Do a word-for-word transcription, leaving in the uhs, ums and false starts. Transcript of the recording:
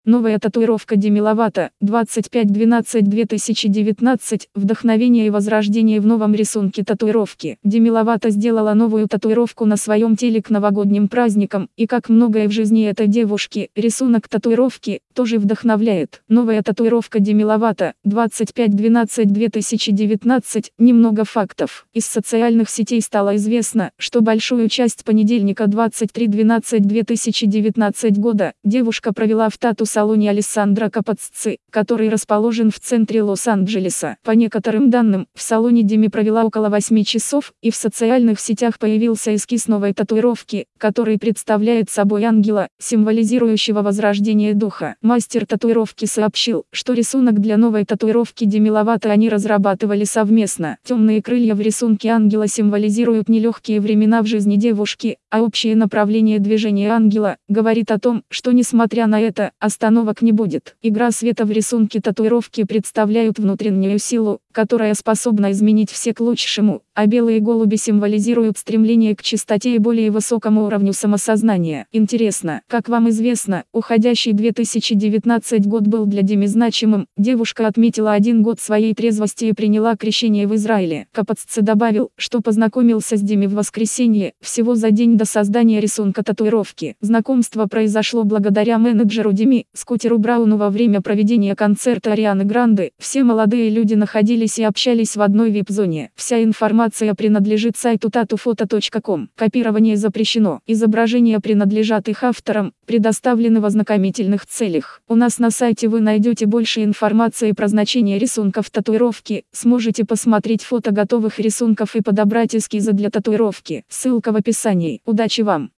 Новая татуировка Деми Ловато, двадцать пять двенадцать две тысячи девятнадцать, вдохновение и возрождение в новом рисунке татуировки. Деми Ловато сделала новую татуировку на своем теле к новогодним праздникам, и как многое в жизни этой девушки, рисунок татуировки тоже вдохновляет. Новая татуировка Деми Ловато, двадцать пять двенадцать две тысячи девятнадцать, немного фактов. Из социальных сетей стало известно, что большую часть понедельника двадцать три двенадцать две тысячи девятнадцать года девушка провела в тату-салоне Алессандро Капоцци, который расположен в центре Лос-Анджелеса. По некоторым данным, в салоне Деми провела около восьми часов, и в социальных сетях появился эскиз новой татуировки, который представляет собой ангела, символизирующего возрождение духа. Мастер татуировки сообщил, что рисунок для новой татуировки Деми Ловато они разрабатывали совместно. Темные крылья в рисунке ангела символизируют нелегкие времена в жизни девушки, а общее направление движения ангела говорит о том, что несмотря на это, остановок не будет. Игра света в рисунке татуировки представляют внутреннюю силу, которая способна изменить все к лучшему, а белые голуби символизируют стремление к чистоте и более высокому уровню самосознания. Интересно, как вам известно, уходящий две тысячи девятнадцатый год был для Деми значимым. Девушка отметила один год своей трезвости и приняла крещение в Израиле. Капоцци добавил, что познакомился с Деми в воскресенье, всего за день до создания рисунка татуировки. Знакомство произошло благодаря менеджеру Деми, Скутеру Брауну. Во время проведения концерта Арианы Гранде все молодые люди находились и общались в одной вип-зоне. Вся информация принадлежит сайту татуфото точка ком. Копирование запрещено. Изображения принадлежат их авторам, предоставлены в ознакомительных целях. У нас на сайте вы найдете больше информации про значение рисунков татуировки, сможете посмотреть фото готовых рисунков и подобрать эскизы для татуировки. Ссылка в описании. Удачи вам!